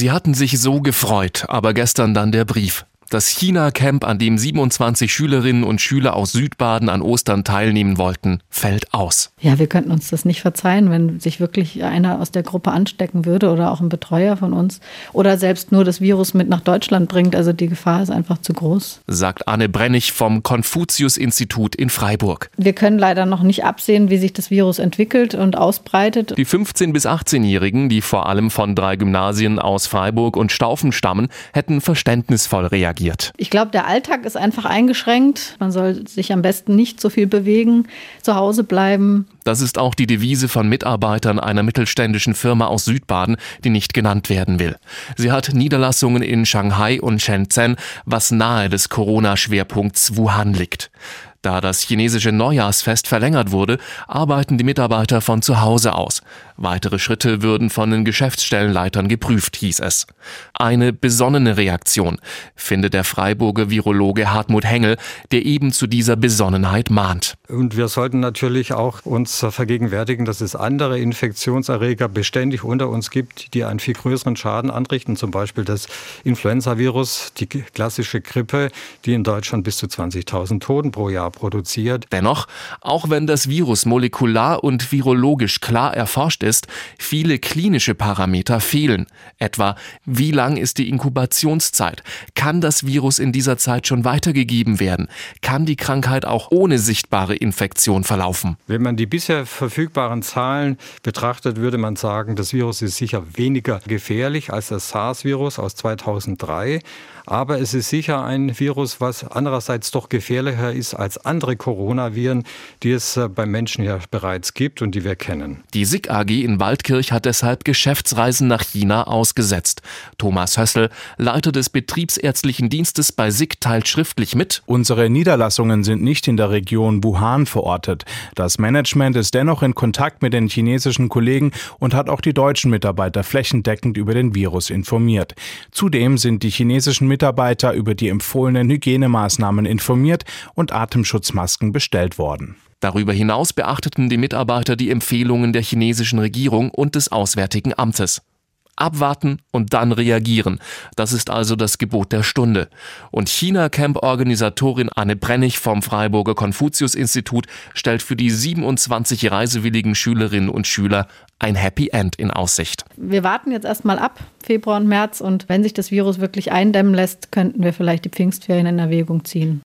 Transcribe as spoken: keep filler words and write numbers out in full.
Sie hatten sich so gefreut, aber gestern dann der Brief. Das China-Camp, an dem siebenundzwanzig Schülerinnen und Schüler aus Südbaden an Ostern teilnehmen wollten, fällt aus. Ja, wir könnten uns das nicht verzeihen, wenn sich wirklich einer aus der Gruppe anstecken würde oder auch ein Betreuer von uns oder selbst nur das Virus mit nach Deutschland bringt. Also die Gefahr ist einfach zu groß. Sagt Anne Brennig vom Konfuzius-Institut in Freiburg. Wir können leider noch nicht absehen, wie sich das Virus entwickelt und ausbreitet. Die fünfzehn- bis achtzehnjährigen, die vor allem von drei Gymnasien aus Freiburg und Staufen stammen, hätten verständnisvoll reagiert. Ich glaube, der Alltag ist einfach eingeschränkt. Man soll sich am besten nicht so viel bewegen, zu Hause bleiben. Das ist auch die Devise von Mitarbeitern einer mittelständischen Firma aus Südbaden, die nicht genannt werden will. Sie hat Niederlassungen in Shanghai und Shenzhen, was nahe des Corona-Schwerpunkts Wuhan liegt. Da das chinesische Neujahrsfest verlängert wurde, arbeiten die Mitarbeiter von zu Hause aus. Weitere Schritte würden von den Geschäftsstellenleitern geprüft, hieß es. Eine besonnene Reaktion, findet der Freiburger Virologe Hartmut Hengel, der eben zu dieser Besonnenheit mahnt. Und wir sollten natürlich auch uns vergegenwärtigen, dass es andere Infektionserreger beständig unter uns gibt, die einen viel größeren Schaden anrichten. Zum Beispiel das Influenza-Virus, die klassische Grippe, die in Deutschland bis zu zwanzigtausend Toten pro Jahr produziert. Dennoch, auch wenn das Virus molekular und virologisch klar erforscht ist, viele klinische Parameter fehlen. Etwa, wie lang ist die Inkubationszeit? Kann das Virus in dieser Zeit schon weitergegeben werden? Kann die Krankheit auch ohne sichtbare Infektion verlaufen? Wenn man die bisher verfügbaren Zahlen betrachtet, würde man sagen, das Virus ist sicher weniger gefährlich als das SARS-Virus aus zweitausenddrei. Aber es ist sicher ein Virus, was andererseits doch gefährlicher ist als andere Coronaviren, die es beim Menschen ja bereits gibt und die wir kennen. Die S I G A G in Waldkirch hat deshalb Geschäftsreisen nach China ausgesetzt. Thomas Hössel, Leiter des Betriebsärztlichen Dienstes bei S I G, teilt schriftlich mit: Unsere Niederlassungen sind nicht in der Region Wuhan verortet. Das Management ist dennoch in Kontakt mit den chinesischen Kollegen und hat auch die deutschen Mitarbeiter flächendeckend über den Virus informiert. Zudem sind die chinesischen Mitarbeiter über die empfohlenen Hygienemaßnahmen informiert und Atemschutzmasken bestellt worden. Darüber hinaus beachteten die Mitarbeiter die Empfehlungen der chinesischen Regierung und des Auswärtigen Amtes. Abwarten und dann reagieren. Das ist also das Gebot der Stunde. Und China-Camp-Organisatorin Anne Brennig vom Freiburger Konfuzius-Institut stellt für die siebenundzwanzig reisewilligen Schülerinnen und Schüler ein Happy End in Aussicht. Wir warten jetzt erstmal ab, Februar und März. Und wenn sich das Virus wirklich eindämmen lässt, könnten wir vielleicht die Pfingstferien in Erwägung ziehen.